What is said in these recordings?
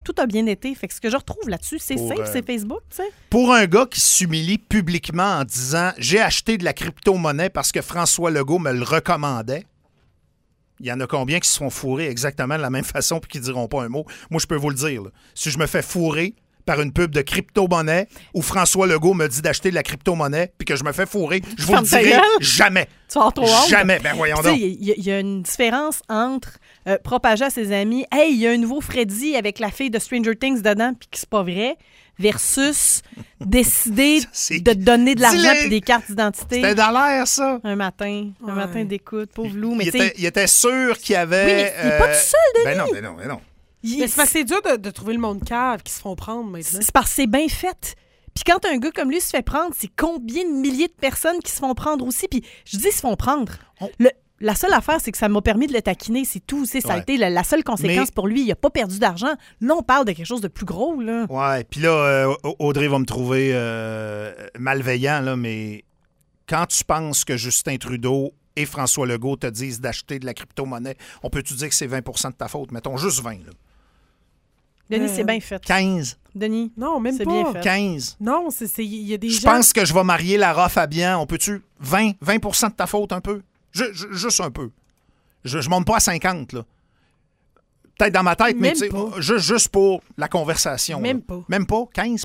tout a bien été. Fait que ce que je retrouve là-dessus, c'est simple, c'est Facebook, tu sais. Pour un gars qui s'humilie publiquement en disant « J'ai acheté de la crypto-monnaie parce que François Legault me le recommandait », il y en a combien qui se font fourrer exactement de la même façon puis qui ne diront pas un mot? Moi, je peux vous le dire. Là. Si je me fais fourrer par une pub de crypto-monnaie où François Legault me dit d'acheter de la crypto-monnaie puis que je me fais fourrer, je vous le dirai jamais. Tu vas trop honte. Jamais. Ben voyons donc. Il y a une différence entre propager à ses amis « Hey, il y a un nouveau Freddy avec la fille de Stranger Things dedans puis que c'est pas vrai » versus décider de te donner de l'argent et des cartes d'identité. C'était dans l'air, ça. Un matin d'écoute, pauvre loup. Mais il était sûr qu'il y avait... Oui, mais il n'est pas tout seul, Denis. Ben non. Mais c'est parce que c'est dur de trouver le monde cave qui se font prendre maintenant. C'est parce que c'est bien fait. Puis quand un gars comme lui se fait prendre, c'est combien de milliers de personnes qui se font prendre aussi? Puis je dis se font prendre. La seule affaire, c'est que ça m'a permis de le taquiner, c'est tout. Ça a été la seule conséquence pour lui. Il n'a pas perdu d'argent. Là, on parle de quelque chose de plus gros. Là. Ouais, puis là, Audrey va me trouver malveillant, là, mais quand tu penses que Justin Trudeau et François Legault te disent d'acheter de la crypto-monnaie, on peut-tu dire que c'est 20 % de ta faute? Mettons juste 20. Là. Denis, c'est bien fait. 15. Denis, non, même c'est pas. bien fait. 15. Non, il y a des gens... Je pense que je vais marier Lara Fabian. On peut-tu 20 % de ta faute un peu? Juste un peu. Je monte pas à 50, là. Peut-être dans ma tête, mais juste pour la conversation. Même là. pas. Même pas? 15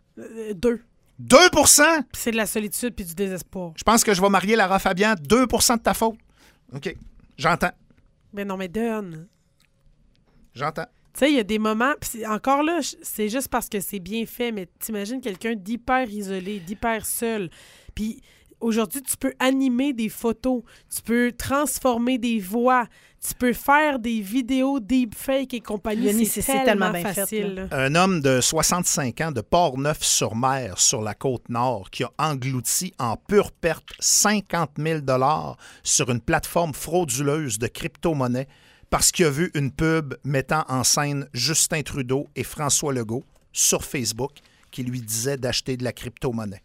2. 2 C'est de la solitude puis du désespoir. Je pense que je vais marier Lara Fabian. 2 de ta faute. OK. J'entends. Mais non, mais donne. J'entends. Tu sais, il y a des moments... Pis encore là, c'est juste parce que c'est bien fait, mais t'imagines quelqu'un d'hyper isolé, d'hyper seul. Puis... Aujourd'hui, tu peux animer des photos, tu peux transformer des voix, tu peux faire des vidéos deepfake et compagnie. Denis, c'est tellement bien facile. Un homme de 65 ans de Port-Neuf-sur-Mer, sur la Côte-Nord, qui a englouti en pure perte 50 000 $ sur une plateforme frauduleuse de crypto-monnaie parce qu'il a vu une pub mettant en scène Justin Trudeau et François Legault sur Facebook qui lui disait d'acheter de la crypto-monnaie.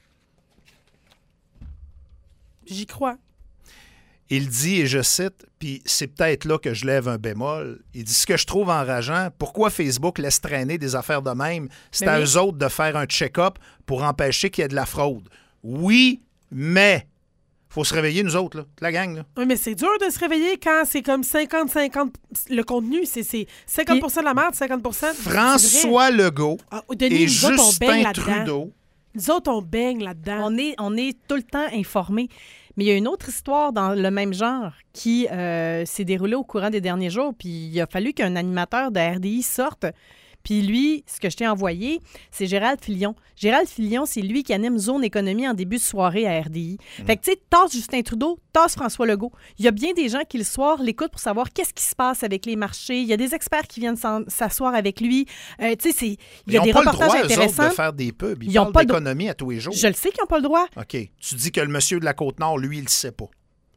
J'y crois. Il dit, et je cite, puis c'est peut-être là que je lève un bémol, il dit « Ce que je trouve enrageant, pourquoi Facebook laisse traîner des affaires de même? C'est à eux autres de faire un check-up pour empêcher qu'il y ait de la fraude. » Oui, mais faut se réveiller, nous autres, là, la gang. Là. Oui, mais c'est dur de se réveiller quand c'est comme 50-50. Le contenu, c'est 50 % de la merde, 50 % François Legault Denis, et Justin Trudeau. Nous autres, on baigne là-dedans. On est tout le temps informés. Mais il y a une autre histoire dans le même genre qui s'est déroulée au courant des derniers jours. Puis il a fallu qu'un animateur de RDI sorte. Puis lui, ce que je t'ai envoyé, c'est Gérald Filion. Gérald Filion, c'est lui qui anime Zone Économie en début de soirée à RDI. Fait que, tu sais, tasse Justin Trudeau, tasse François Legault. Il y a bien des gens qui, le soir, l'écoutent pour savoir qu'est-ce qui se passe avec les marchés. Il y a des experts qui viennent s'asseoir avec lui. Tu sais, il y a des reportages intéressants. Ils n'ont pas le droit, eux autres, de faire des pubs. Ils parlent d'économie à tous les jours. Je le sais qu'ils n'ont pas le droit. OK. Tu dis que le monsieur de la Côte-Nord, lui, il ne le sait pas.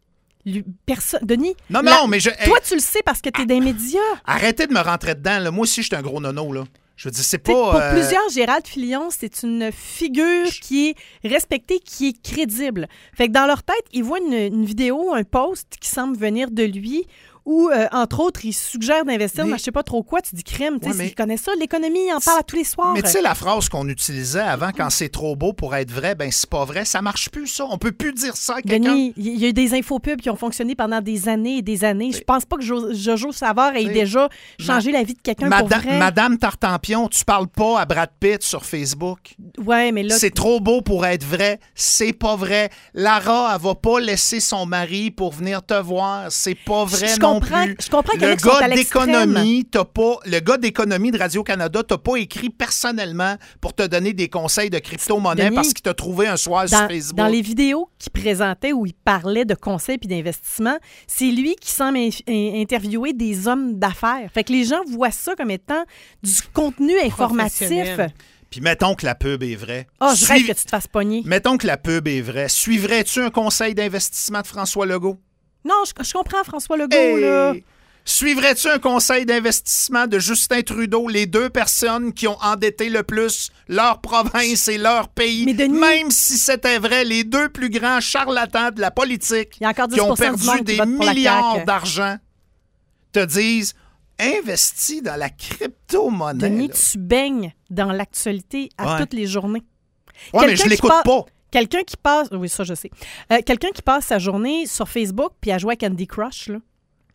Denis, mais toi, tu le sais parce que tu es dans les médias. Arrêtez de me rentrer dedans. Là. Moi aussi, je suis un gros nono. Là. Je veux dire, c'est pas... Pour plusieurs, Gérald Filion, c'est une figure qui est respectée, qui est crédible. Fait que dans leur tête, ils voient une vidéo, un post qui semble venir de lui où, entre autres, il suggère d'investir dans je sais pas trop quoi. Tu dis crime, tu sais, il connaît ça, l'économie, il en parle à tous les soirs. Mais tu sais, la phrase qu'on utilisait avant, quand c'est trop beau pour être vrai, ben c'est pas vrai, ça marche plus, ça. On peut plus dire ça à quelqu'un. Denis, il y a eu des infopubs qui ont fonctionné pendant des années et des années. Je pense pas que Jojo Savard ait déjà changé la vie de quelqu'un pour vrai. Madame Tartampion, tu parles pas à Brad Pitt sur Facebook. Ouais, mais là... C'est trop beau pour être vrai, c'est pas vrai. Lara, elle va pas laisser son mari pour venir te voir, c'est pas vrai non plus. Je comprends qu'il y en a qui sont à l'extrême. Le gars d'économie de Radio-Canada t'a pas écrit personnellement pour te donner des conseils de crypto-monnaie parce qu'il t'a trouvé un soir sur Facebook. Dans les vidéos qu'il présentait où il parlait de conseils puis d'investissement, c'est lui qui semble interviewer des hommes d'affaires. Fait que les gens voient ça comme étant du contenu informatif. Puis mettons que la pub est vraie. Je rêve que tu te fasses pogner. Mettons que la pub est vraie. Suivrais-tu un conseil d'investissement de François Legault? Non, je comprends François Legault, là. Suivrais-tu un conseil d'investissement de Justin Trudeau, les deux personnes qui ont endetté le plus leur province et leur pays? Mais Denis, même si c'était vrai, les deux plus grands charlatans de la politique qui ont perdu des milliards d'argent te disent investi dans la crypto-monnaie. Denis, là. tu baignes dans l'actualité à toutes les journées. Ouais, mais je l'écoute pas. Quelqu'un qui passe... Oui, ça, je sais. Quelqu'un qui passe sa journée sur Facebook puis à jouer à Candy Crush, là,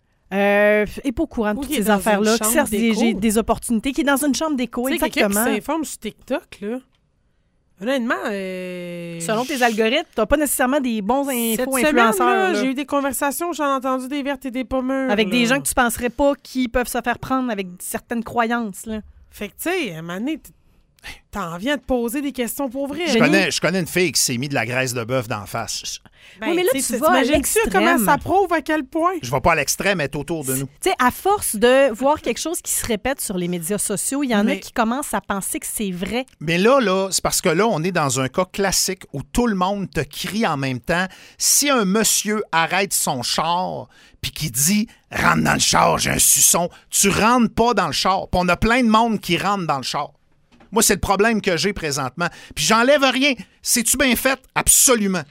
est pas au courant de toutes ces affaires-là, qui cherche des opportunités, qui est dans une chambre d'écho, exactement. Quelqu'un qui s'informe sur TikTok, là, honnêtement... Selon tes algorithmes, t'as pas nécessairement des bons influenceurs. J'ai eu des conversations, j'en ai entendu des vertes et des pommures. Avec des gens que tu penserais pas qui peuvent se faire prendre avec certaines croyances. Là. Fait que, tu sais, à un moment donné, t'en viens de poser des questions pour vrai. Je connais une fille qui s'est mis de la graisse de bœuf d'en face. Oui, mais là, tu vas à l'extrême. Comment ça prouve à quel point? Je vais pas à l'extrême, elle est autour de nous. Tu sais, à force de voir quelque chose qui se répète sur les médias sociaux, il y en a qui commencent à penser que c'est vrai. Mais là, c'est parce que là, on est dans un cas classique où tout le monde te crie en même temps. Si un monsieur arrête son char puis qui dit « Rentre dans le char, j'ai un suçon », tu rentres pas dans le char. Puis on a plein de monde qui rentre dans le char. Moi, c'est le problème que j'ai présentement. Puis j'enlève rien. C'est-tu bien fait? Absolument.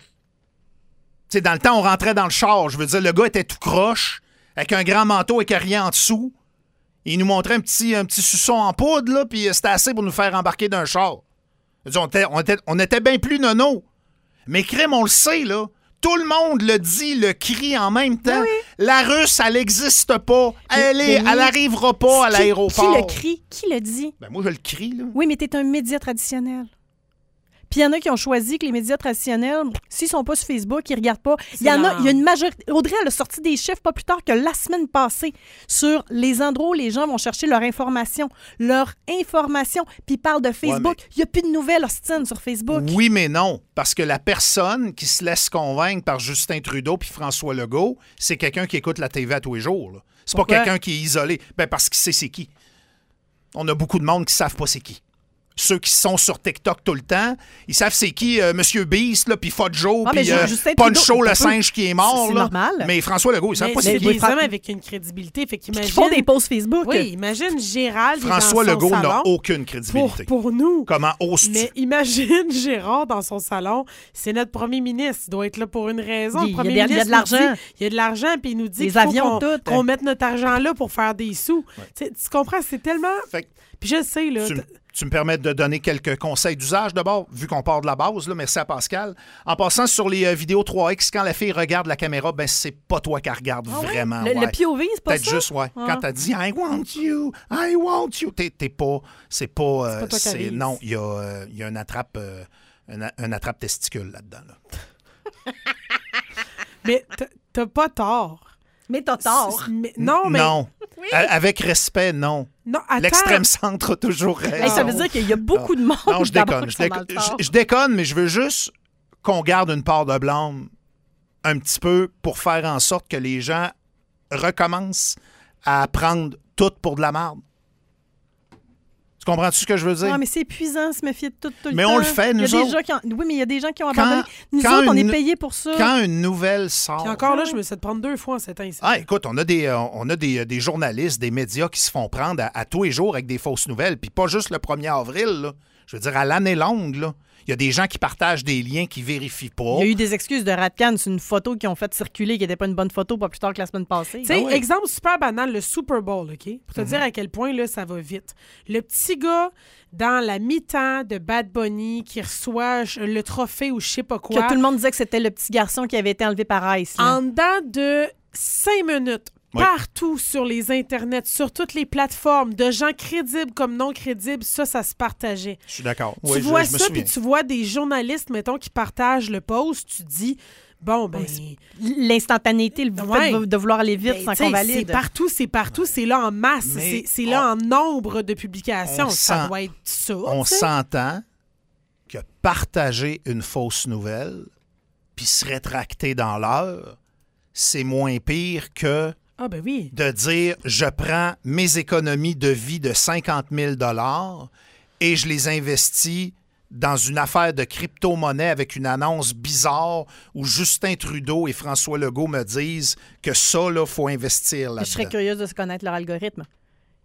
Tu sais, dans le temps, on rentrait dans le char. Je veux dire, le gars était tout croche, avec un grand manteau et rien en dessous. Il nous montrait un petit suçon en poudre, là, puis c'était assez pour nous faire embarquer d'un char. Je veux dire, on était bien plus nono. Mais crème, on le sait, là. Tout le monde le dit, le crie en même temps. Oui. La Russe, elle n'existe pas. Elle n'arrivera pas à l'aéroport. Qui le crie? Qui le dit? Ben moi, je le crie, là. Oui, mais t'es un média traditionnel. Puis il y en a qui ont choisi que les médias traditionnels, s'ils sont pas sur Facebook, ils regardent pas. Il y a une majorité. Audrey, elle a sorti des chiffres pas plus tard que la semaine passée sur les endroits où les gens vont chercher leur information. Puis ils parlent de Facebook. Il n'y a plus de nouvelles, Austin, sur Facebook. Oui, mais non. Parce que la personne qui se laisse convaincre par Justin Trudeau puis François Legault, c'est quelqu'un qui écoute la TV à tous les jours. Là. C'est pas quelqu'un qui est isolé. Ben parce qu'il sait c'est qui. On a beaucoup de monde qui savent pas c'est qui. Ceux qui sont sur TikTok tout le temps, ils savent c'est qui Monsieur Beast, là, puis Fudjo, puis Poncho le singe qui est mort. C'est là. Normal. Mais François Legault, ils savent pas c'est qui. C'est des hommes avec une crédibilité. Fait qu'imagine... Qui font des posts Facebook. Oui, imagine Gérald François dans son Legault salon, n'a aucune crédibilité. Pour nous. Comment oses-tu? Mais imagine Gérard dans son salon. C'est notre premier ministre. Il doit être là pour une raison. Il y a de l'argent. Il y a de l'argent, puis il nous dit qu'on mette notre argent là pour faire des sous. Ouais. Tu comprends? C'est tellement... Puis je sais, là... Tu me permets de donner quelques conseils d'usage d'abord, vu qu'on part de la base. Là, merci à Pascal. En passant sur les vidéos 3X, quand la fille regarde la caméra, ben c'est pas toi qui regarde vraiment. Le POV, c'est pas ça? Peut-être juste, quand t'as dit « I want you, t'es pas... C'est pas... non, il y a un attrape testicule là-dedans. Là. Mais t'as pas tort. Mais t'as tort. Non. Oui. Avec respect, non. Non, attends. L'extrême centre a toujours raison. Ça veut dire qu'il y a beaucoup de monde. Non, je déconne. Je déconne, mais je veux juste qu'on garde une part de blâme un petit peu pour faire en sorte que les gens recommencent à prendre tout pour de la merde. Tu comprends-tu ce que je veux dire? Non, mais c'est épuisant, se méfier de tout le temps. Mais on le fait, nous autres. Oui, mais il y a des gens qui ont abandonné. Nous autres, on est payés pour ça. Quand une nouvelle sort... Puis encore là, je me suis fait prendre 2 fois en 7 ans ici. Ah, écoute, on a des journalistes, des médias qui se font prendre à tous les jours avec des fausses nouvelles. Puis pas juste le 1er avril, là. Je veux dire, à l'année longue, là. Il y a des gens qui partagent des liens qui vérifient pas. Il y a eu des excuses de Radcan sur une photo qu'ils ont fait circuler qui n'était pas une bonne photo pas plus tard que la semaine passée. Tu sais, exemple super banal, le Super Bowl, OK? Pour te dire à quel point là, ça va vite. Le petit gars dans la mi-temps de Bad Bunny qui reçoit le trophée ou je sais pas quoi. Que tout le monde disait que c'était le petit garçon qui avait été enlevé par Ice. Là. En dedans de 5 minutes, partout sur les internets, sur toutes les plateformes, de gens crédibles comme non crédibles, ça se partageait. Je suis d'accord. Tu vois ça, puis tu vois des journalistes, mettons, qui partagent le post, tu dis, bon, ben... L'instantanéité, le fait de vouloir aller vite sans qu'on valide. C'est partout, c'est là en masse, c'est là en nombre de publications. Ça doit être ça. On s'entend que partager une fausse nouvelle puis se rétracter dans l'heure, c'est moins pire que... Ah ben oui. De dire, je prends mes économies de vie de 50 000 $ et je les investis dans une affaire de crypto-monnaie avec une annonce bizarre où Justin Trudeau et François Legault me disent que ça, là, faut investir là-dedans. Je serais curieuse de se connaître leur algorithme.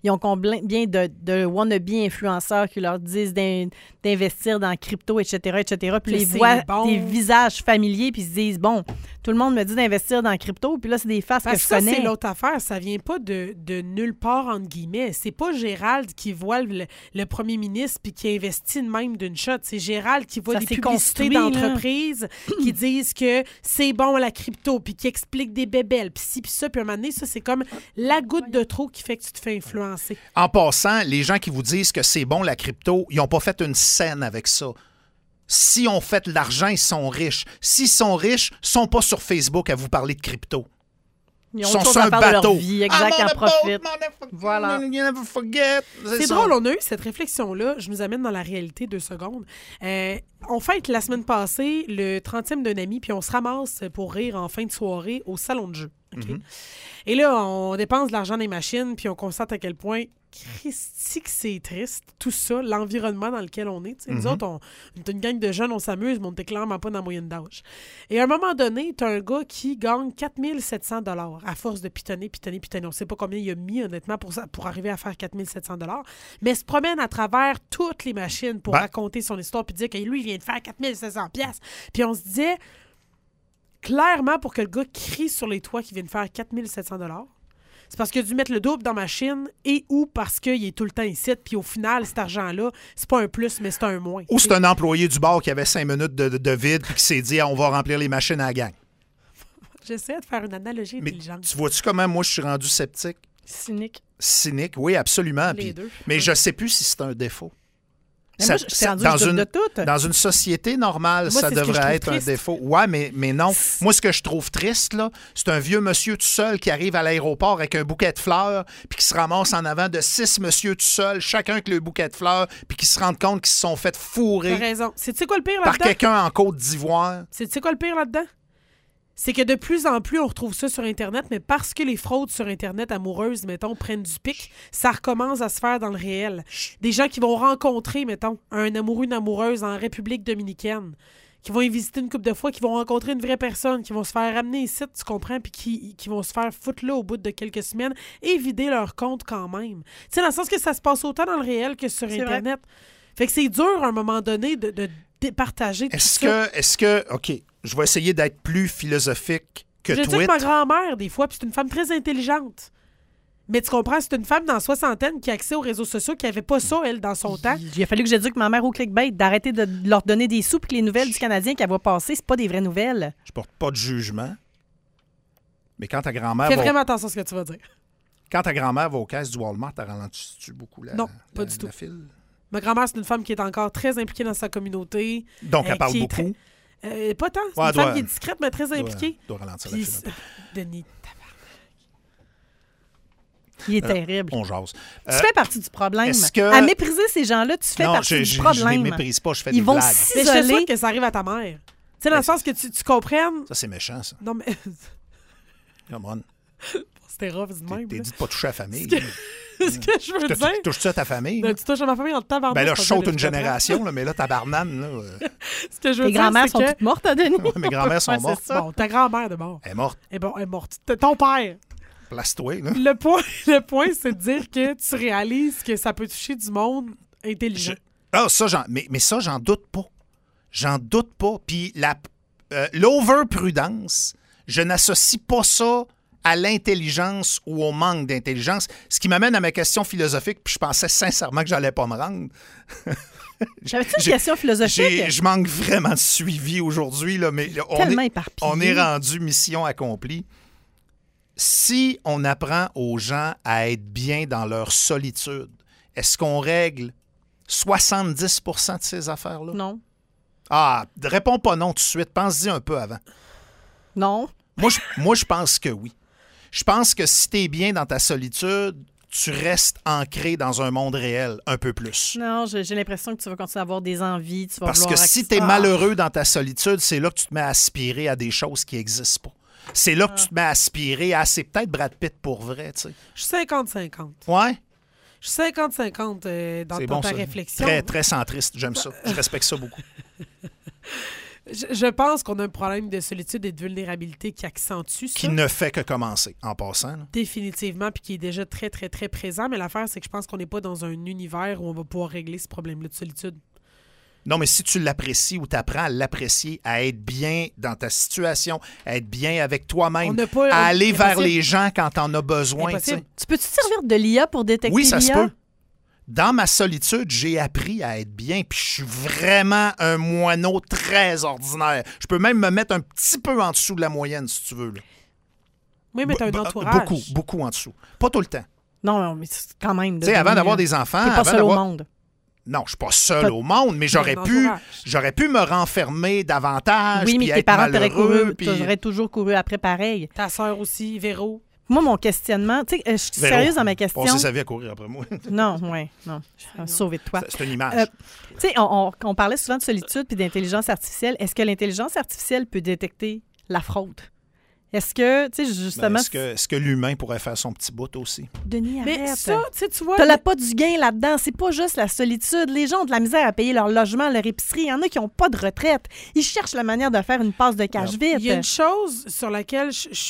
Ils ont combien de wannabe influenceurs qui leur disent d'investir dans crypto, etc., etc. Puis ils voient des visages familiers, puis ils se disent, bon, tout le monde me dit d'investir dans crypto, puis là, c'est des faces que je connais. Ça, c'est l'autre affaire. Ça vient pas de nulle part, entre guillemets. C'est pas Gérald qui voit le premier ministre puis qui investit de même d'une shot. C'est Gérald qui voit des publicités d'entreprises qui disent que c'est bon la crypto, puis qui expliquent des bébelles, puis ci, puis ça. Puis à un moment donné, ça, c'est comme la goutte de trop qui fait que tu te fais influencer. En passant, les gens qui vous disent que c'est bon la crypto, ils n'ont pas fait une scène avec ça. Si on fait de l'argent, ils sont riches. S'ils sont riches, ils ne sont pas sur Facebook à vous parler de crypto. Ils sont sur un bateau. De leur vie, exact, en profitent. Voilà. C'est drôle, on a eu cette réflexion-là. Je nous amène dans la réalité 2 secondes. On fête la semaine passée le 30e d'un ami, puis on se ramasse pour rire en fin de soirée au salon de jeu. Okay? Mm-hmm. Et là, on dépense de l'argent dans les machines, puis on constate à quel point Christy que c'est triste, tout ça, l'environnement dans lequel on est. Nous autres, on est une gang de jeunes, on s'amuse, mais on n'était clairement pas dans la moyenne d'âge. Et à un moment donné, t'as un gars qui gagne 4 700 $ à force de pitonner. On ne sait pas combien il a mis, honnêtement, pour arriver à faire 4 700 $, mais se promène à travers toutes les machines pour raconter son histoire puis dire que lui, il vient de faire 4 700 $. Puis on se disait, clairement, pour que le gars crie sur les toits qu'il vient de faire 4 700 $, c'est parce qu'il a dû mettre le double dans la machine et ou parce qu'il est tout le temps ici. Puis au final, cet argent-là, c'est pas un plus, mais c'est un moins. Ou c'est un employé du bar qui avait 5 minutes de vide puis qui s'est dit on va remplir les machines à la gang. J'essaie de faire une analogie intelligente. Tu vois-tu comment moi je suis rendu sceptique? Cynique, oui, absolument. Les deux. Mais je sais plus si c'est un défaut. Dans une société normale, moi, ça devrait être triste. Un défaut. Ouais, mais non. Moi, ce que je trouve triste, là, c'est un vieux monsieur tout seul qui arrive à l'aéroport avec un bouquet de fleurs puis qui se ramasse en avant de 6 monsieur tout seul, chacun avec le bouquet de fleurs, puis qui se rendent compte qu'ils se sont fait fourrer. T'as raison. C'est quoi le pire là-dedans? Par quelqu'un en Côte d'Ivoire. C'est quoi le pire là-dedans? C'est que de plus en plus, on retrouve ça sur Internet, mais parce que les fraudes sur Internet amoureuses, mettons, prennent du pic, ça recommence à se faire dans le réel. Des gens qui vont rencontrer, mettons, un amoureux, une amoureuse en République dominicaine, qui vont y visiter une couple de fois, qui vont rencontrer une vraie personne, qui vont se faire ramener ici, tu comprends, puis qui vont se faire foutre là au bout de quelques semaines et vider leur compte quand même. Tu sais, dans le sens que ça se passe autant dans le réel que sur Internet. Fait que c'est dur, à un moment donné, de départager tout ça. Est-ce que, OK, je vais essayer d'être plus philosophique que toi. Je dis que ma grand-mère, des fois, puis c'est une femme très intelligente. Mais tu comprends, c'est une femme dans la soixantaine qui a accès aux réseaux sociaux, qui n'avait pas ça, elle, dans son temps. Il a fallu que j'éduque ma mère au clickbait, d'arrêter de leur donner des sous, puis que les nouvelles du Canadien qu'elle va passer, c'est pas des vraies nouvelles. Je porte pas de jugement. Mais quand ta grand-mère Fais vraiment attention à ce que tu vas dire. Quand ta grand-mère va aux caisses du Walmart, t'as ralenti-tu beaucoup Non, pas du tout. La file? Ma grand-mère, c'est une femme qui est encore très impliquée dans sa communauté. Donc, elle parle beaucoup? Pas tant. C'est une femme qui est discrète, mais très impliquée. Doit ralentir la file. Denis, il est terrible. On jase. Tu fais partie du problème. Que... À mépriser ces gens-là, tu fais partie du problème. Non, je les méprise pas, je fais des blagues. Mais je te souhaite que ça arrive à ta mère. Tu sais, dans le sens que tu comprennes... Ça, c'est méchant, ça. Non, mais... Come on. C'était rough, du même. T'es dit de pas toucher à la famille. Ce que je veux dire... Touches-tu à ta famille? Tu touches à ma famille en tabarnak. Ben là, je saute une génération, là, mais là, ta barnane, là... Ce que je veux dire, grands-mères sont toutes mortes, Denis. Ouais, mes grands-mères sont mortes. Bon, ta grand-mère de mort. Elle est morte. Elle est morte. Ton père. Place-toi, là. Le point, c'est de dire que tu réalises que ça peut toucher du monde intelligent. Mais ça, j'en doute pas. J'en doute pas. Puis l'overprudence, je n'associe pas ça à l'intelligence ou au manque d'intelligence. Ce qui m'amène à ma question philosophique, puis je pensais sincèrement que j'allais pas me rendre. J'avais-tu une question philosophique? Je manque vraiment de suivi aujourd'hui, là, mais on est rendu mission accomplie. Si on apprend aux gens à être bien dans leur solitude, est-ce qu'on règle 70% de ces affaires-là? Non. Ah, réponds pas non tout de suite. Pense-y un peu avant. Non. Moi, je pense que oui. Je pense que si t'es bien dans ta solitude, tu restes ancré dans un monde réel un peu plus. Non, j'ai l'impression que tu vas continuer à avoir des envies. Tu vas Parce que si t'es malheureux dans ta solitude, c'est là que tu te mets à aspirer à des choses qui n'existent pas. C'est là que tu te mets à aspirer à... C'est peut-être Brad Pitt pour vrai, tu sais. Je suis 50-50. Ouais? Je suis 50-50 dans ta réflexion. Très, très centriste. J'aime ça. Je respecte ça beaucoup. Je pense qu'on a un problème de solitude et de vulnérabilité qui accentue ça. Qui ne fait que commencer, en passant. Là. Définitivement, puis qui est déjà très, très, très présent. Mais l'affaire, c'est que je pense qu'on n'est pas dans un univers où on va pouvoir régler ce problème-là de solitude. Non, mais si tu l'apprécies ou tu apprends à l'apprécier, à être bien dans ta situation, à être bien avec toi-même, à aller vers les gens quand t'en as besoin. Tu peux-tu te servir de l'IA pour détecter l'IA? Oui, ça se peut. Dans ma solitude, j'ai appris à être bien, puis je suis vraiment un moineau très ordinaire. Je peux même me mettre un petit peu en dessous de la moyenne, si tu veux. Là. Oui, mais t'as un entourage. Beaucoup en dessous. Pas tout le temps. Non, mais quand même. Tu sais, avant d'avoir des enfants... T'es pas seul au monde. Non, je suis pas seul au monde, mais j'aurais pu me renfermer davantage. Oui, mais tes parents t'auraient puis... toujours couru après pareil. Ta sœur aussi, Véro. Moi, mon questionnement, tu sais, je suis sérieuse dans ma question. On sa vie à courir après moi. Non. Sauvé de toi. C'est une image. Tu sais, on parlait souvent de solitude puis d'intelligence artificielle. Est-ce que l'intelligence artificielle peut détecter la fraude? Est-ce que, tu sais, justement... Est-ce que l'humain pourrait faire son petit bout aussi? Denis, arrête. Mais ça, tu vois... T'as pas du gain là-dedans. C'est pas juste la solitude. Les gens ont de la misère à payer leur logement, leur épicerie. Il y en a qui n'ont pas de retraite. Ils cherchent la manière de faire une passe de cash vite. Il y a une chose sur laquelle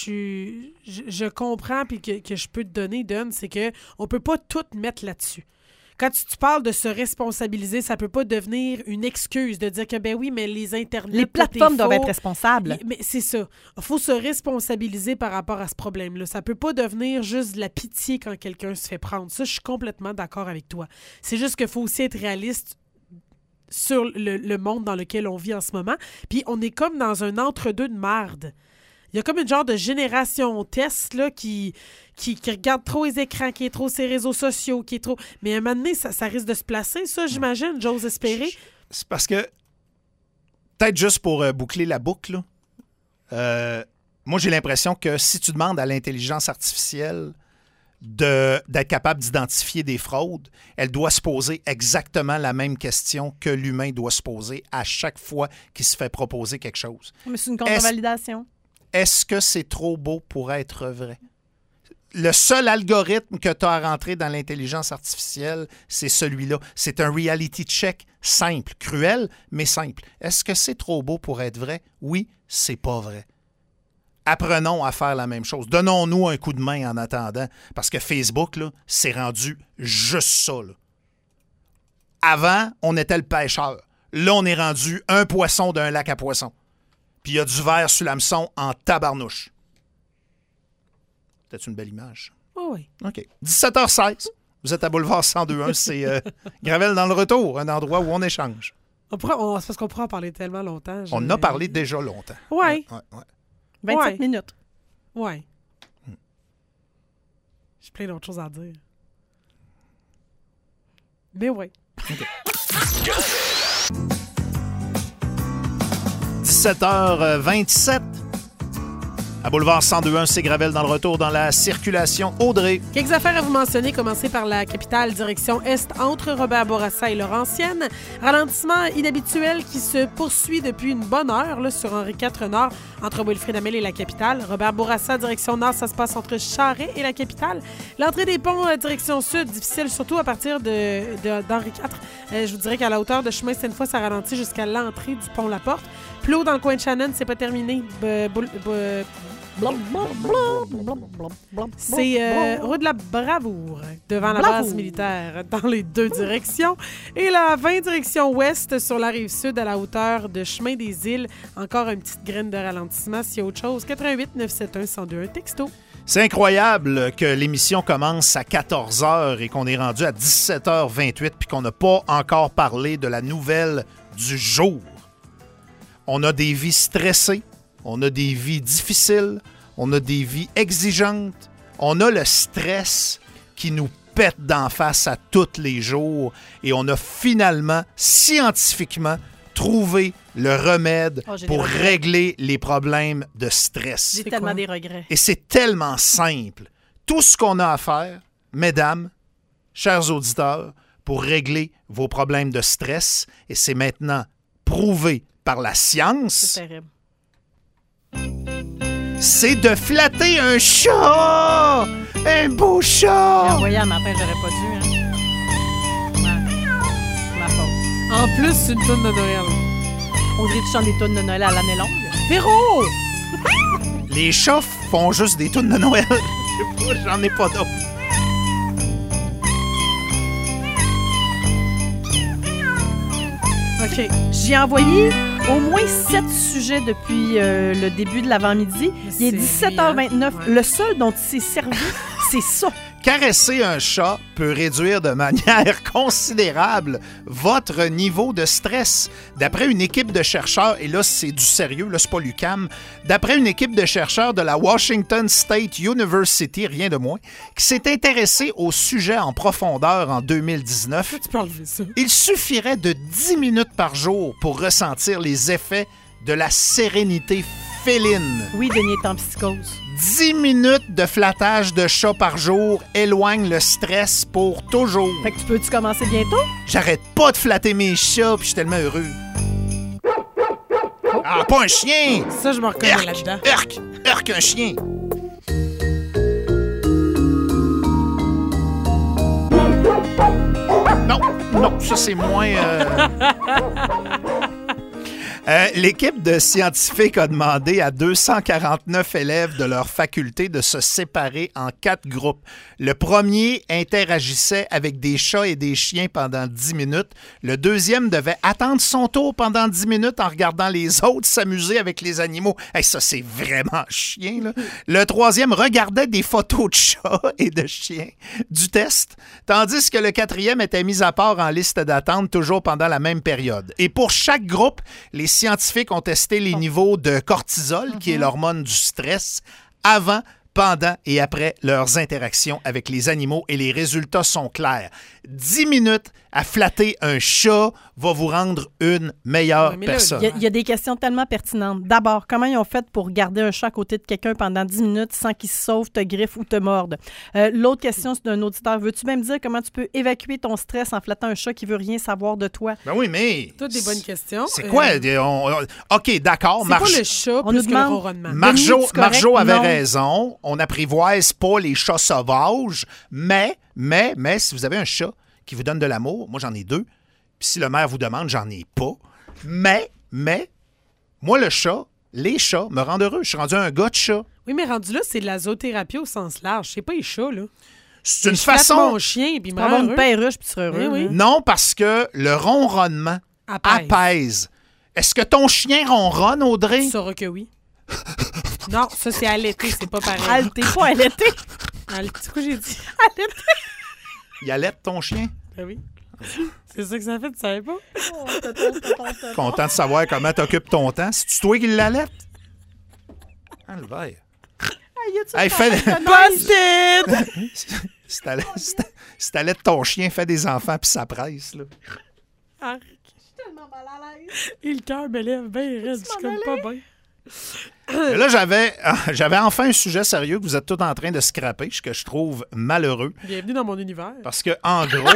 je comprends puis que je peux te donner, Don, c'est qu'on peut pas tout mettre là-dessus. Quand tu parles de se responsabiliser, ça peut pas devenir une excuse de dire que, ben oui, mais les internets... Les plateformes doivent être responsables. Mais c'est ça. Il faut se responsabiliser par rapport à ce problème-là. Ça peut pas devenir juste de la pitié quand quelqu'un se fait prendre. Ça, je suis complètement d'accord avec toi. C'est juste qu'il faut aussi être réaliste sur le monde dans lequel on vit en ce moment. Puis on est comme dans un entre-deux de marde. Il y a comme une genre de génération test là, qui regarde trop les écrans, qui est trop ses réseaux sociaux, qui est trop... Mais à un moment donné, ça risque de se placer, ça, j'imagine, j'ose espérer. C'est parce que, peut-être juste pour boucler la boucle, moi, j'ai l'impression que si tu demandes à l'intelligence artificielle d'être capable d'identifier des fraudes, elle doit se poser exactement la même question que l'humain doit se poser à chaque fois qu'il se fait proposer quelque chose. Mais c'est une contre-validation. Est-ce que c'est trop beau pour être vrai? Le seul algorithme que tu as à rentrer dans l'intelligence artificielle, c'est celui-là. C'est un reality check simple, cruel, mais simple. Est-ce que c'est trop beau pour être vrai? Oui, c'est pas vrai. Apprenons à faire la même chose. Donnons-nous un coup de main en attendant. Parce que Facebook, là, c'est rendu juste ça. Là. Avant, on était le pêcheur. Là, on est rendu un poisson d'un lac à poissons. Puis il y a du verre sur l'hameçon en tabarnouche. C'est une belle image. Oh oui. OK. 17h16. Vous êtes à Boulevard 102.1. C'est Gravel dans le retour, un endroit où on échange. C'est parce qu'on pourra en parler tellement longtemps. On en a parlé déjà longtemps. Oui. Ouais. 27 minutes. Oui. J'ai plein d'autres choses à dire. Mais oui. OK. 17h27. À Boulevard 102.1, c'est Gravel dans le retour dans la circulation. Audrey. Quelques affaires à vous mentionner. Commencer par la capitale, direction Est, entre Robert Bourassa et Laurentienne. Ralentissement inhabituel qui se poursuit depuis une bonne heure là, sur Henri IV Nord, entre Wilfrid Hamel et la capitale. Robert Bourassa, direction Nord, ça se passe entre Charest et la capitale. L'entrée des ponts, direction Sud, difficile, surtout à partir d'Henri IV. Je vous dirais qu'à la hauteur de chemin Sainte-Foy, ça ralentit jusqu'à l'entrée du pont La Porte. Plus haut dans le coin de Shannon, c'est pas terminé. C'est rue de la Bravoure, devant la base militaire, dans les deux directions. Et la 20 direction ouest sur la rive sud, à la hauteur de Chemin des Îles. Encore une petite graine de ralentissement. S'il y a autre chose, 88 971 1021 texto. C'est incroyable que l'émission commence à 14h et qu'on est rendu à 17h28 puis qu'on n'a pas encore parlé de la nouvelle du jour. On a des vies stressées, on a des vies difficiles, on a des vies exigeantes, on a le stress qui nous pète d'en face à tous les jours et on a finalement, scientifiquement, trouvé le remède pour régler les problèmes de stress. J'ai tellement des regrets. Et c'est tellement simple. Tout ce qu'on a à faire, mesdames, chers auditeurs, pour régler vos problèmes de stress, et c'est maintenant prouvé par la science, c'est terrible. C'est de flatter un chat! Un beau chat! Vous voyez, un matin, j'aurais pas dû. Hein? Ma faute. En plus, c'est une toune de Noël. On dirait que tu chantes des tunes de Noël à l'année longue. Véro! Les chats font juste des tunes de Noël. Je sais pas, j'en ai pas d'autres. OK. J'ai envoyé au moins 7 sujets depuis le début de l'avant-midi. Il est C'est 17h29. ouais. Le seul dont il s'est servi, c'est ça. Caresser un chat peut réduire de manière considérable votre niveau de stress. D'après une équipe de chercheurs, et là, c'est du sérieux, là, c'est pas l'UQAM, d'après une équipe de chercheurs de la Washington State University, rien de moins, qui s'est intéressée au sujet en profondeur en 2019, Tu peux enlever ça. il suffirait de 10 minutes par jour pour ressentir les effets de la sérénité féline. Oui, Denis est en psychose. 10 minutes de flattage de chat par jour éloigne le stress pour toujours. Fait que tu commencer bientôt? J'arrête pas de flatter mes chats, puis je suis tellement heureux. Ah, pas un chien! Ça, je me reconnais là-dedans. Urk, un chien! Non, ça c'est moins... L'équipe de scientifiques a demandé à 249 élèves de leur faculté de se séparer en 4 groupes. Le premier interagissait avec des chats et des chiens pendant 10 minutes. Le deuxième devait attendre son tour pendant 10 minutes en regardant les autres s'amuser avec les animaux. Hey, ça, c'est vraiment chien, là. Le troisième regardait des photos de chats et de chiens du test, tandis que le quatrième était mis à part en liste d'attente toujours pendant la même période. Et pour chaque groupe, les scientifiques ont testé les niveaux de cortisol, qui est l'hormone du stress, avant, pendant et après leurs interactions avec les animaux, et les résultats sont clairs. 10 minutes à flatter un chat va vous rendre une meilleure Ouais, mais là, personne. Il y a des questions tellement pertinentes. D'abord, comment ils ont fait pour garder un chat à côté de quelqu'un pendant 10 minutes sans qu'il se sauve, te griffe ou te morde? L'autre question, c'est d'un auditeur. Veux-tu même dire comment tu peux évacuer ton stress en flattant un chat qui veut rien savoir de toi? Ben oui, mais... Toutes des bonnes questions. C'est quoi? OK, d'accord. C'est pas le chat On plus nous que demande- le ronronnement. Denis, es-tu correct? Marjo avait Non. raison. On n'apprivoise pas les chats sauvages, mais, si vous avez un chat qui vous donne de l'amour, moi, j'en ai 2, puis si le maire vous demande, j'en ai pas, mais, moi, les chats me rendent heureux. Je suis rendu un gars de chat. Oui, mais rendu là, c'est de la zoothérapie au sens large. C'est pas les chats, là. C'est une Je flatte façon... mon chien, puis il Tu me peux avoir rend une heureux. perruche puis tu seras heureux. Oui, oui. hein? Non, parce que le ronronnement apaise. Est-ce que ton chien ronronne, Audrey? Tu sauras que oui. Non, ça, c'est allaité, c'est pas pareil. Ah, t'es pas allaité. C'est quoi j'ai dit? Il allaite ton chien? Ben oui. C'est ça que ça fait, tu savais pas? Content de savoir comment t'occupes ton temps. C'est-tu toi qui l'allaites? Ah, le verre. Hey, Busted! si t'allaites ton chien, fais des enfants puis ça presse, là. Arc. Et le cœur me lève bien raide, je suis comme pas bien. Et là, j'avais enfin un sujet sérieux que vous êtes tous en train de scraper, ce que je trouve malheureux. Bienvenue dans mon univers. Parce que, en gros...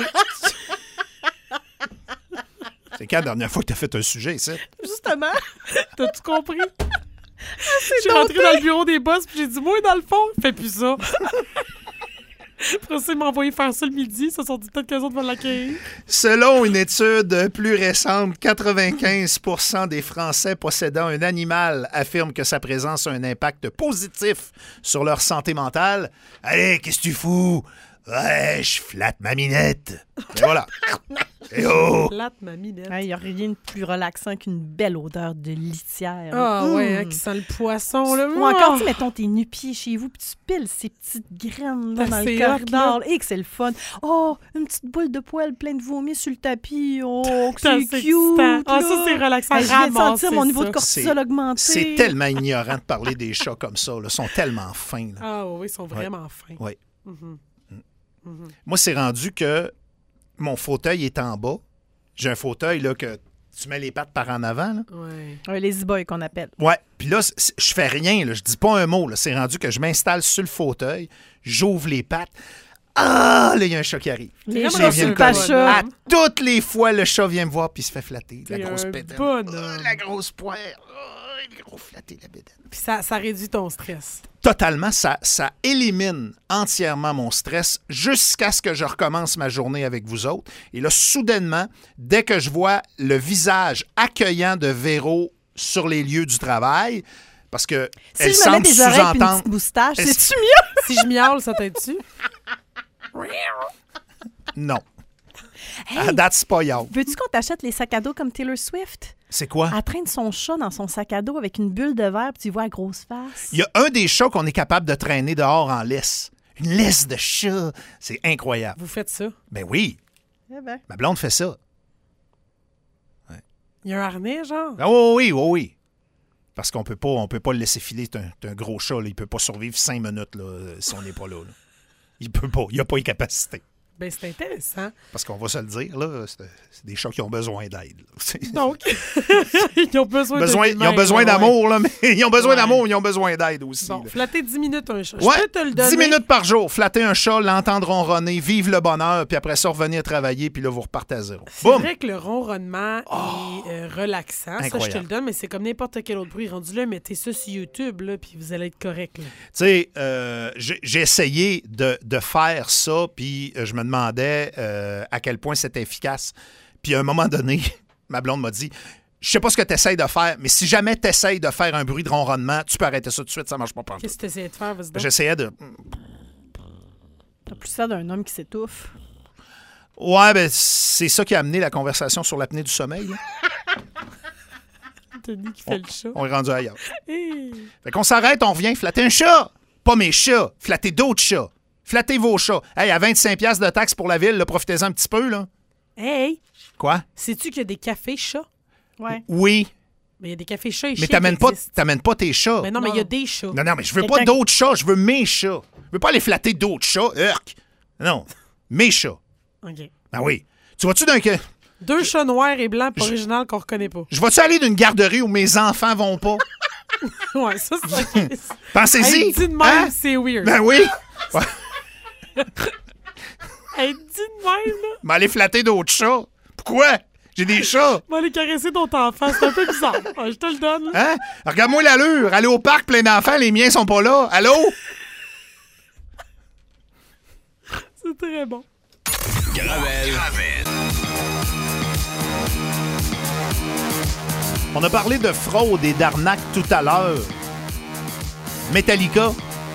C'est quand la dernière fois que t'as fait un sujet ici? Justement. T'as-tu compris? Je suis rentrée dans le bureau des boss puis j'ai dit, moi, dans le fond, fais plus ça. Après ça, ils m'ont envoyé faire ça le midi. Ils se sont dit peut-être qu'eux autres vont l'accueillir. Selon une étude plus récente, 95% des Français possédant un animal affirment que sa présence a un impact positif sur leur santé mentale. Allez, qu'est-ce que tu fous? Ouais, je flatte ma minette. Et voilà. Et oh! Plate, ma minette. Il n'y a rien de plus relaxant qu'une belle odeur de litière. Ah ouais, hein, qui sent le poisson, là. Ou encore, tu sais, mettons tes nu-pieds chez vous, puis tu piles ces petites graines là, Ah, dans le c'est hot, corridor. Et que c'est le fun. Oh, une petite boule de poêle pleine de vomi sur le tapis. Oh, que c'est cute. excitant. Ah, là. ça, c'est relaxant. Hey, je viens de sentir Ramasser mon niveau ça. de cortisol augmenter. C'est tellement ignorant de parler des chats comme ça. Là. Ils sont tellement fins. Là. Ah oui, ils sont vraiment fins. Oui. Mhm. Moi, c'est rendu que mon fauteuil est en bas. J'ai un fauteuil là, que tu mets les pattes par en avant. Là. Ouais. Les e-boys qu'on appelle. Ouais. Puis là, je fais rien. Là. Je dis pas un mot. Là. C'est rendu que je m'installe sur le fauteuil, j'ouvre les pattes. Ah, là, il y a un chat qui arrive. Les Vraiment chats vient sur me le coller. chat. À toutes les fois, le chat vient me voir puis il se fait flatter. La T'es grosse un pétale. bonhomme. La grosse poire. gros flatter la bédaine. Puis ça réduit ton stress. Totalement, ça élimine entièrement mon stress jusqu'à ce que je recommence ma journée avec vous autres. Et là, soudainement, dès que je vois le visage accueillant de Véro sur les lieux du travail, parce que Si elle je me mets semble des oreilles et une sous-entendre... petite moustache, Est-ce- c'est-tu mieux? Si je miaule, ça t'aide-tu? Non. Hey! That's pas y'all. Veux-tu qu'on t'achète les sacs à dos comme Taylor Swift? C'est quoi? Elle traîne son chat dans son sac à dos avec une bulle de verre, puis tu vois la grosse face. Il y a un des chats qu'on est capable de traîner dehors en laisse. Une laisse de chat. C'est incroyable. Vous faites ça. Ben oui, Eh ben. ma blonde fait ça. Il y a un harnais, genre? Ah oui. Parce qu'on peut pas le laisser filer. C'est un gros chat. Là. Il peut pas survivre 5 minutes là, si on n'est pas là. Il peut pas. Il n'a pas les capacités. Ben, c'est intéressant. Parce qu'on va se le dire, là, c'est des chats qui ont besoin d'aide. là. Donc, ils ont besoin Ils ont besoin d'amour, là, mais ils ont besoin Ouais. d'amour, ils ont besoin d'aide aussi. Bon, là. flatter 10 minutes un chat. Ouais, Je peux te le donner. 10 minutes par jour. Flatter un chat, l'entendre ronronner, vivre le bonheur, puis après ça, revenir travailler, puis là, vous repartez à zéro. C'est Boum! vrai que le ronronnement est relaxant. Ça, je te Incroyable. le donne, mais c'est comme n'importe quel autre bruit. Rendu là, mettez ça sur YouTube, là, puis vous allez être correct. Là. Tu sais, j'ai essayé de faire ça, puis je me demandais à quel point c'était efficace. Puis à un moment donné, ma blonde m'a dit, je sais pas ce que tu essayes de faire, mais si jamais tu essayes de faire un bruit de ronronnement, tu peux arrêter ça tout de suite, ça marche pas. Qu'est-ce que tu essayais de faire? Vas-y donc. J'essayais de... T'as plus ça d'un homme qui s'étouffe. Ouais, ben c'est ça qui a amené la conversation sur l'apnée du sommeil. Là. Denis qui fait le chat. On est rendu ailleurs. Hey. Fait qu'on s'arrête, on revient, flatter un chat. Pas mes chats, flatter d'autres chats. Flattez vos chats. Hey, à 25$ de taxes pour la ville, là, profitez-en un petit peu, là. Hey, Quoi? sais-tu qu'il y a des cafés chats? Ouais. Oui, Mais il y a des cafés chats et chiens mais qui t'amènes pas tes chats. Mais non, mais il y a des chats. Non, mais je veux pas Quelqu'un- d'autres chats, je veux mes chats. Je veux pas aller flatter d'autres chats, urk. Non, mes chats. OK. Ben oui. Tu vas-tu d'un... 2 chats noirs et blancs pas original qu'on reconnaît pas. Je vais-tu aller d'une garderie où mes enfants vont pas? Ouais, ça, c'est... Pensez-y. Hey, dit de même, Hein? c'est weird. Ben oui. Ouais. Hey, dit de même, là. Mais aller flatter d'autres chats. Pourquoi? J'ai des chats. Va aller caresser ton enfant, c'est un peu bizarre. Ouais, je te le donne, là. Hein? Regarde-moi l'allure. Aller au parc plein d'enfants, les miens sont pas là. Allô? C'est très bon. Gravel. On a parlé de fraude et d'arnaque tout à l'heure. Metallica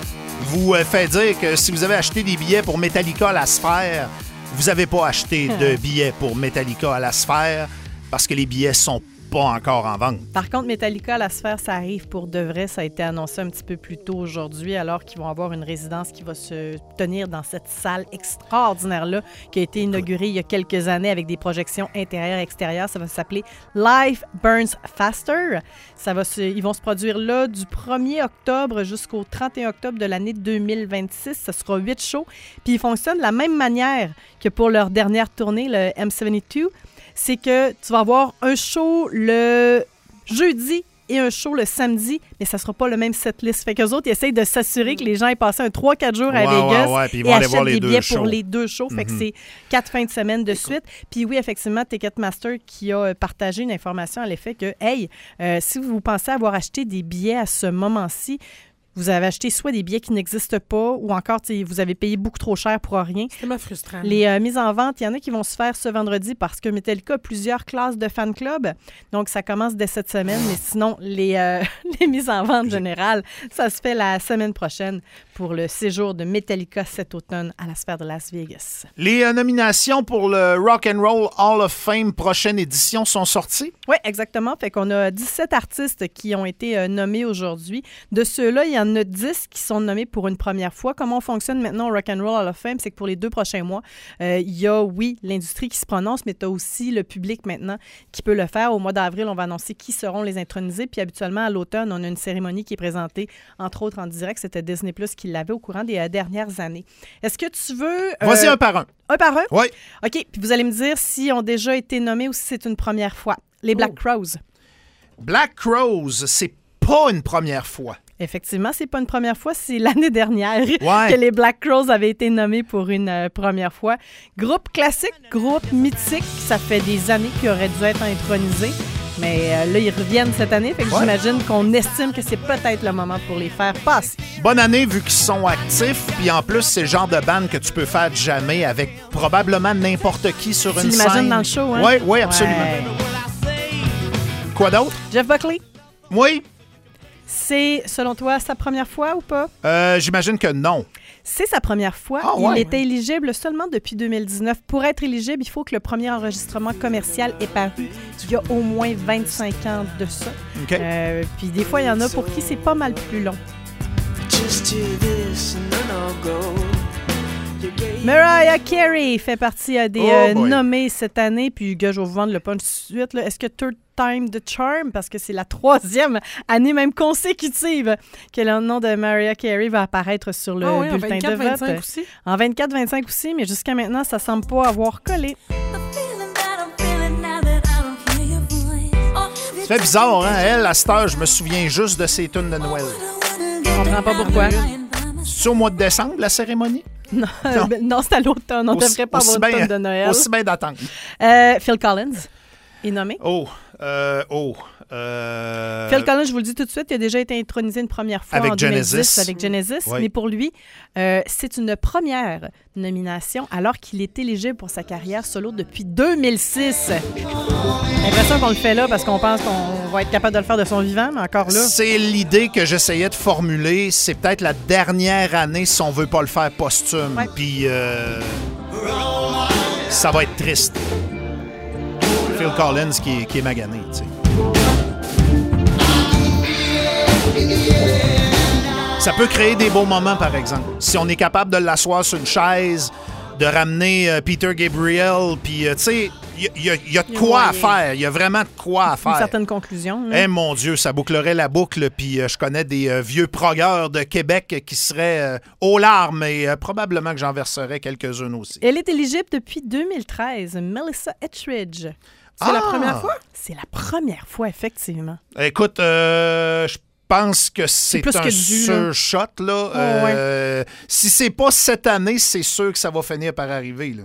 vous fait dire que si vous avez acheté des billets pour Metallica à la Sphère, vous n'avez pas acheté de billets pour Metallica à la Sphère parce que les billets sont pas encore en vente. Par contre, Metallica à la Sphère, ça arrive pour de vrai. Ça a été annoncé un petit peu plus tôt aujourd'hui, alors qu'ils vont avoir une résidence qui va se tenir dans cette salle extraordinaire-là, qui a été inaugurée il y a quelques années avec des projections intérieures et extérieures. Ça va s'appeler Life Burns Faster. Ils vont se produire là du 1er octobre jusqu'au 31 octobre de l'année 2026. Ce sera 8 shows. Puis ils fonctionnent de la même manière que pour leur dernière tournée, le M72. C'est que tu vas avoir un show le jeudi et un show le samedi, mais ça sera pas le même setlist. Fait qu'eux autres, ils essayent de s'assurer que les gens aient passé un 3-4 jours à Vegas puis ils et vont aller voir achètent les des deux billets shows. pour les 2 shows. Fait que c'est 4 fins de semaine de suite. Puis oui, effectivement, Ticketmaster qui a partagé une information à l'effet que, hey, si vous pensez avoir acheté des billets à ce moment-ci, vous avez acheté soit des billets qui n'existent pas ou encore vous avez payé beaucoup trop cher pour rien. C'est tellement frustrant. Les mises en vente, il y en a qui vont se faire ce vendredi parce que Metallica a plusieurs classes de fan club. Donc, ça commence dès cette semaine. Mais sinon, les mises en vente générales, ça se fait la semaine prochaine pour le séjour de Metallica cet automne à la Sphère de Las Vegas. Les nominations pour le Rock and Roll Hall of Fame prochaine édition sont sorties. Oui, exactement. Fait qu'on a 17 artistes qui ont été nommés aujourd'hui. De ceux-là, il y en a 10 qui sont nommés pour une première fois. Comment on fonctionne maintenant au Rock and Roll Hall of Fame, c'est que pour les 2 prochains mois, il y a, oui, l'industrie qui se prononce, mais tu as aussi le public maintenant qui peut le faire. Au mois d'avril, on va annoncer qui seront les intronisés. Puis habituellement, à l'automne, on a une cérémonie qui est présentée, entre autres, en direct. C'était Disney Plus qui l'avait au courant des dernières années. Est-ce que tu veux... Vas-y un par un. Un par un? Oui. OK. Puis vous allez me dire s'ils ont déjà été nommés ou si c'est une première fois. Les Black Crowes. Black Crowes, c'est pas une première fois. Effectivement, c'est pas une première fois, c'est l'année dernière Ouais. que les Black Crowes avaient été nommés pour une première fois. Groupe classique, groupe mythique, ça fait des années qu'il aurait dû être intronisé. Mais là, ils reviennent cette année, fait que j'imagine qu'on estime que c'est peut-être le moment pour les faire passer. Bonne année vu qu'ils sont actifs, puis en plus, c'est le genre de band que tu peux faire jamais avec probablement n'importe qui sur une scène. Tu l'imagines dans le show, hein? Oui, absolument. Ouais. Quoi d'autre? Jeff Buckley, Oui. c'est, selon toi, sa première fois ou pas? J'imagine que non. C'est sa première fois. Ah, ouais. Il était éligible seulement depuis 2019. Pour être éligible, il faut que le premier enregistrement commercial ait paru il y a au moins 25 ans de ça. OK. Puis des fois, il y en a pour qui c'est pas mal plus long. Mariah Carey fait partie des nommés cette année. Puis, gars, je vais vous vendre le punch tout de suite. Là. Est-ce que Third Time the Charm, parce que c'est la 3e année même consécutive que le nom de Mariah Carey va apparaître sur le bulletin de vote. 24-25 aussi. En 24-25 aussi, mais jusqu'à maintenant, ça semble pas avoir collé. Ça fait bizarre, hein? Elle, à cette heure, je me souviens juste de ses tunes de Noël. Je comprends pas pourquoi. C'est au mois de décembre, la cérémonie? Non, non c'est à l'automne. On devrait pas avoir une tonne de Noël. Aussi bien d'attendre. Phil Collins est nommé. Phil Collins, je vous le dis tout de suite, il a déjà été intronisé une première fois avec en 2010 avec Genesis. Oui. Mais pour lui, c'est une première nomination alors qu'il est éligible pour sa carrière solo depuis 2006. J'ai l'impression qu'on le fait là parce qu'on pense qu'on va être capable de le faire de son vivant, mais encore là... C'est l'idée que j'essayais de formuler. C'est peut-être la dernière année si on veut pas le faire posthume. Ouais. Puis ça va être triste. Phil Collins qui est magané, tu sais. Ça peut créer des beaux moments, par exemple. Si on est capable de l'asseoir sur une chaise, de ramener Peter Gabriel, puis, tu sais, il y a de quoi à faire. Il y a vraiment de quoi à faire. Une certaine conclusion. Eh mon Dieu, ça bouclerait la boucle. Puis je connais des vieux progueurs de Québec qui seraient aux larmes et probablement que j'en verserais quelques-unes aussi. Elle est éligible depuis 2013. Melissa Etheridge. C'est la première fois? C'est la première fois, effectivement. Écoute, je pense que c'est plus un que dû, là. surshot. Là. Si c'est pas cette année, c'est sûr que ça va finir par arriver. Là.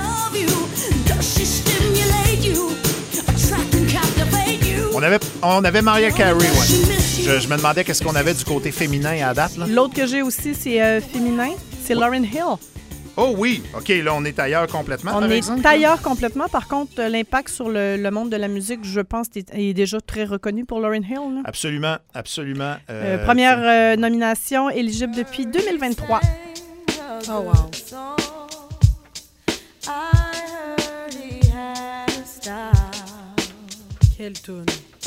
On avait Mariah Carey, ouais. Je me demandais qu'est-ce qu'on avait du côté féminin à date. Là. L'autre que j'ai aussi, c'est féminin. C'est Lauryn Hill. Oh oui! OK, là, on est ailleurs complètement, On par est exemple. ailleurs complètement. Par contre, l'impact sur le monde de la musique, je pense, est déjà très reconnu pour Lauryn Hill. Là. Absolument, absolument. Première nomination, éligible depuis 2023. Oh, wow. Quelle toune.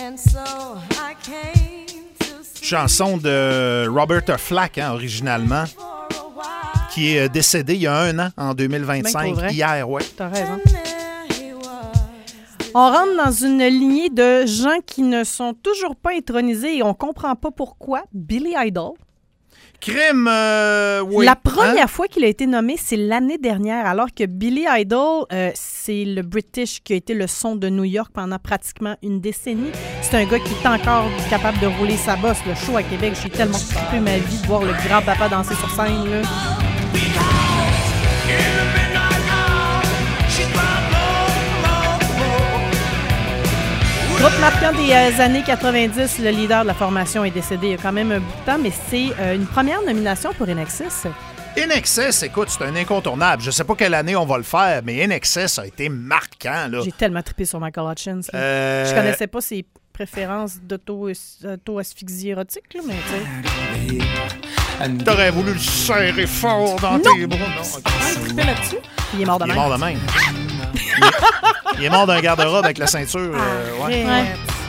Chanson de Robert Flack, hein, originalement, qui est décédé il y a 1 an, en 2025, hier, ouais. T'as raison. On rentre dans une lignée de gens qui ne sont toujours pas intronisés et on comprend pas pourquoi. Billy Idol. Crime, oui. La première fois qu'il a été nommé, c'est l'année dernière, alors que Billy Idol, c'est le British qui a été le son de New York pendant pratiquement une décennie. C'est un gars qui est encore capable de rouler sa bosse. Le show à Québec, j'ai tellement occupé ma vie de voir le grand papa danser sur scène. Là. Groupe marquant des années 90, le leader de la formation est décédé il y a quand même un bout de temps, mais c'est une première nomination pour INXS. INXS, écoute, c'est un incontournable. Je sais pas quelle année on va le faire, mais INXS a été marquant. Là. J'ai tellement trippé sur Michael Hutchins. Je connaissais pas ses préférences d'auto-asphyxie érotique, là, mais tu sais. T'aurais voulu le serrer fort dans tes bras. Non, Trippé là-dessus? Il est mort de il est même. mort de même. Il est mort d'un garde-robe avec la ceinture. Ouais. Ouais.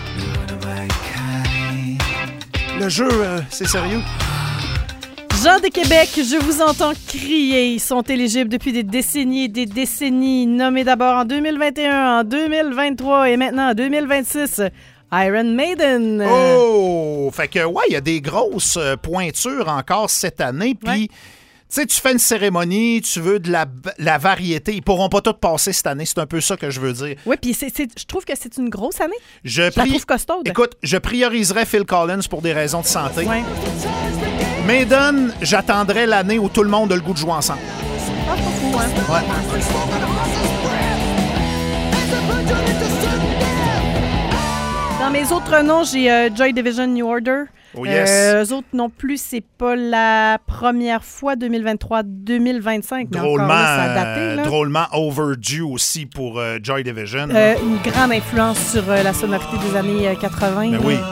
Le jeu, c'est sérieux. Gens de Québec, je vous entends crier. Ils sont éligibles depuis des décennies et des décennies. Nommés d'abord en 2021, en 2023 et maintenant en 2026. Iron Maiden. Oh! Fait que, ouais, il y a des grosses pointures encore cette année. Puis, Ouais. tu sais, tu fais une cérémonie, tu veux de la variété. Ils pourront pas toutes passer cette année. C'est un peu ça que je veux dire. Oui, puis je trouve que c'est une grosse année. Je la trouve costaude. Écoute, je prioriserais Phil Collins pour des raisons de santé. Ouais. Maiden, j'attendrais l'année où tout le monde a le goût de jouer ensemble. Pas beaucoup, hein? Ouais. Dans mes autres noms, j'ai Joy Division, New Order. Oh yes. Eux autres non plus, c'est pas la première fois 2023-2025. Mais encore là, ça a daté. Là. Drôlement overdue aussi pour Joy Division. Une grande influence sur la sonorité des années 80. Ben oui.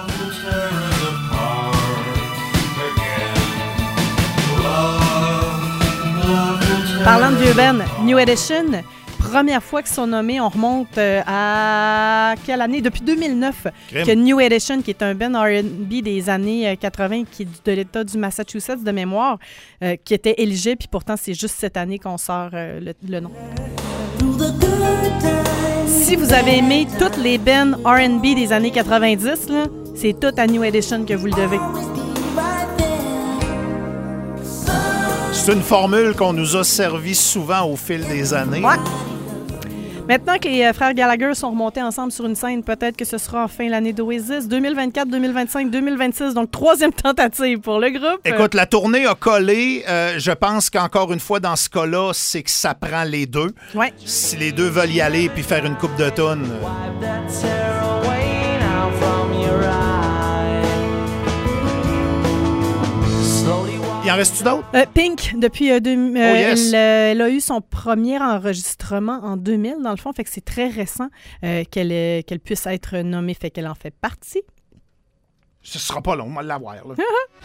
Parlant de vieux Ben, New Edition, première fois qu'ils sont nommés, on remonte à quelle année? Depuis 2009, que New Edition, qui est un band R&B des années 80, qui est de l'État du Massachusetts de mémoire, qui était éligible, puis pourtant c'est juste cette année qu'on sort le nom. Si vous avez aimé toutes les bands R&B des années 90, là, c'est tout à New Edition que vous le devez. C'est une formule qu'on nous a servi souvent au fil des années. Ouais. Maintenant que les frères Gallagher sont remontés ensemble sur une scène, peut-être que ce sera enfin l'année d'Oasis, 2024, 2025, 2026, donc 3e tentative pour le groupe. Écoute, la tournée a collé. Je pense qu'encore une fois, dans ce cas-là, c'est que ça prend les deux. Ouais. Si les deux veulent y aller puis faire une coupe de tonnes. Il en reste-tu d'autres? Pink, depuis yes. elle a eu son premier enregistrement en 2000, dans le fond, fait que c'est très récent qu'elle puisse être nommée, fait qu'elle en fait partie. Ce sera pas long, on va l'avoir. Là.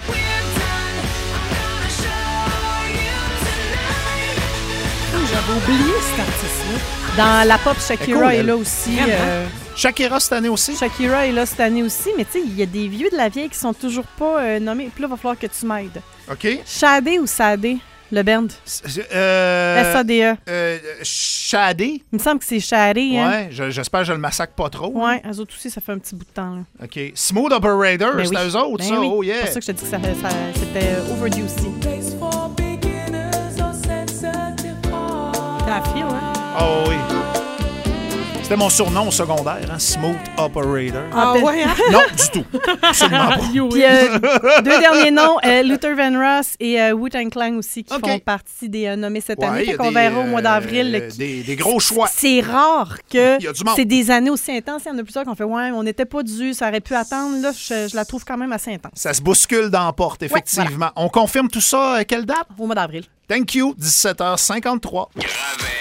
J'avais oublié cet artiste-là. Dans la pop, Shakira cool, est elle. là aussi. Shakira cette année aussi? Shakira est là cette année aussi, mais tu sais, il y a des vieux de la vieille qui sont toujours pas nommés. Puis là, il va falloir que tu m'aides. OK. Shadé ou Sadé, le band? S-A-D-E. Shadé? Il me semble que c'est Shadé. Hein? Ouais, j'espère que je le massacre pas trop. Ouais, eux autres aussi, ça fait un petit bout de temps. Là. OK. Smooth Operator, Ben c'était oui. eux autres, Ben ça? oui. Oh yeah. C'est pour ça que je te dis que c'était overdue aussi. T'as fil, hein? Oh oui. C'était mon surnom au secondaire, hein? Smooth Operator. Ah ouais, hein? Non, du tout. Absolument pas. Puis deux derniers noms, Luther Vandross et Wu-Tang Clan aussi, qui font partie des nommés cette année. Ouais, Fait qu'on verra au mois d'avril. Des gros choix. C'est rare que Il y a du monde. c'est des années aussi intenses. Il y en a plusieurs qu'on fait « Ouais, on n'était pas dû, ça aurait pu attendre. » Là, je la trouve quand même assez intense. Ça se bouscule dans la porte, effectivement. voilà. On confirme tout ça, quelle date? Au mois d'avril. Thank you, 17h53. Gravel.